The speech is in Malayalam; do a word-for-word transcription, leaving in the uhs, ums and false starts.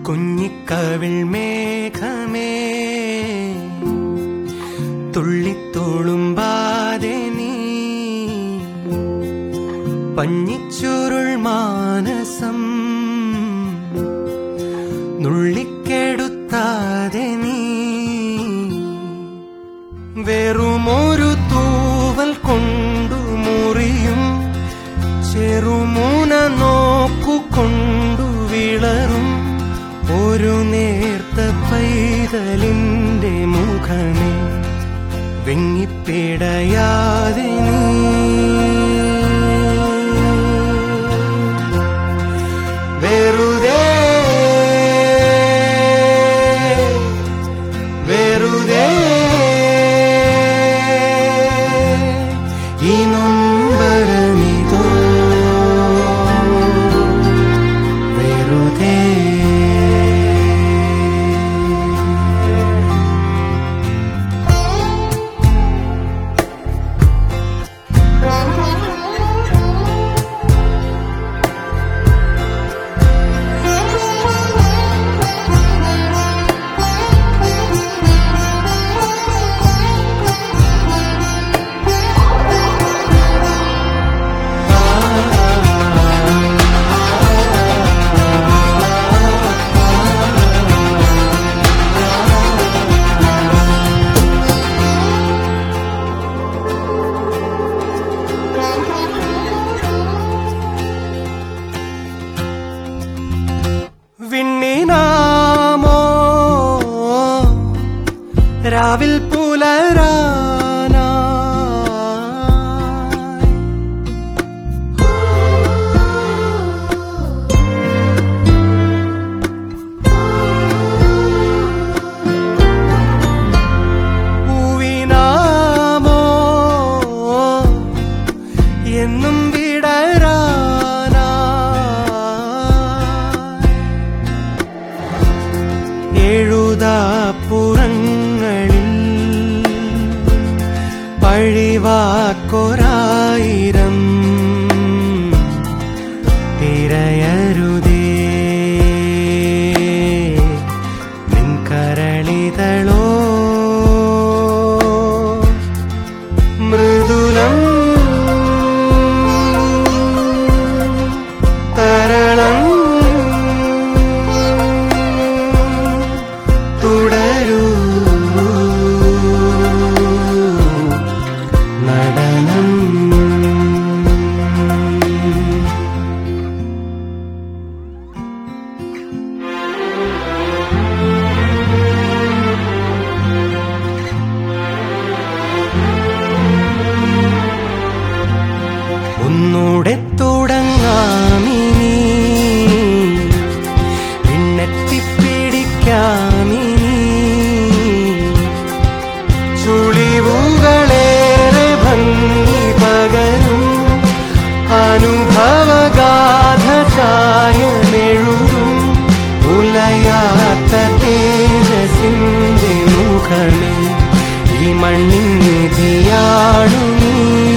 കുഞ്ഞിക്കവിൾ മേഘമേ തുള്ളിത്തോളുമ്പാതെ നീ പഞ്ഞിച്ചുരുൾ മാനസം നുള്ളിക്കെടുത്താതെ നീ വെറുമൊരു തൂവൽ കൊണ്ടു മുറിയും ചെറുമൂന നോക്കുകൊണ്ടു വിളറും ഒരു നേർത്ത പൈതലിന്റെ മുഖമേ വെങ്ങിപ്പിടയാതെ നീ വെറുതെ വെറുതെ ഈ നൊമ്പരമിതോ വെറുതെ വിണ്ണിനാമോ രാവിൽ പുലരാനായി പൂവിനാമോ എന്നും വിടരാ എഴുതാപ്പുറങ്ങളിൽ പഴിവാക്കൊരായിരം തിരയരുതേ നിൻ കരളിതളോ മൃദുലം തരളം തുടരൂ നടനം ഒന്നൂടെ തുടങ്ങാമിനി പിന്നെത്തിപ്പിടിക്കാമിനി ചുളിവുകളേറെ ഭംഗി പകരും അനുഭവഗാഥ ചായമെഴുതും ഉലയാത്ത തേജസിന്റെ മുഖമേ ഈ മണ്ണിൻ നിധിയാണു നീ.